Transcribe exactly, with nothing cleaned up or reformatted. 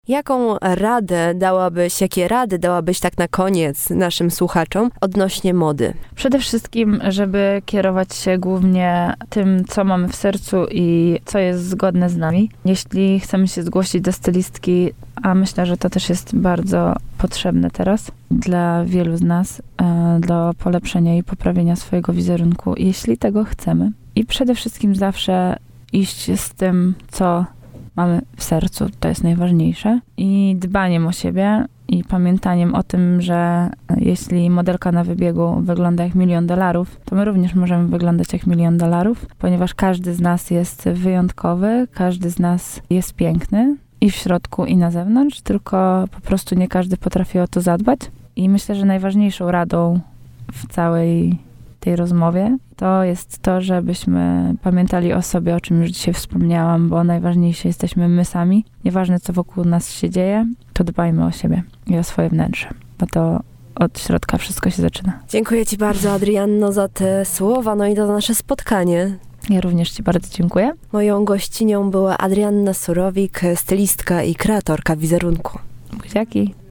Jaką radę dałabyś, jakie rady dałabyś tak na koniec naszym słuchaczom odnośnie mody? Przede wszystkim, żeby kierować się głównie tym, co mamy w sercu i co jest zgodne z nami. Jeśli chcemy się zgłosić do stylistki, a myślę, że to też jest bardzo potrzebne teraz dla wielu z nas, do polepszenia i poprawienia swojego wizerunku, jeśli tego chcemy. I przede wszystkim zawsze iść z tym, co mamy w sercu, to jest najważniejsze. I dbaniem o siebie i pamiętaniem o tym, że jeśli modelka na wybiegu wygląda jak milion dolarów, to my również możemy wyglądać jak milion dolarów, ponieważ każdy z nas jest wyjątkowy, każdy z nas jest piękny i w środku, i na zewnątrz, tylko po prostu nie każdy potrafi o to zadbać. I myślę, że najważniejszą radą w całej tej rozmowie to jest to, żebyśmy pamiętali o sobie, o czym już dzisiaj wspomniałam, bo najważniejsi jesteśmy my sami. Nieważne, co wokół nas się dzieje, to dbajmy o siebie i o swoje wnętrze, bo to od środka wszystko się zaczyna. Dziękuję Ci bardzo, Adrianno, za te słowa, no i za nasze spotkanie. Ja również Ci bardzo dziękuję. Moją gościnią była Adrianna Surowik, stylistka i kreatorka wizerunku. Buziaki.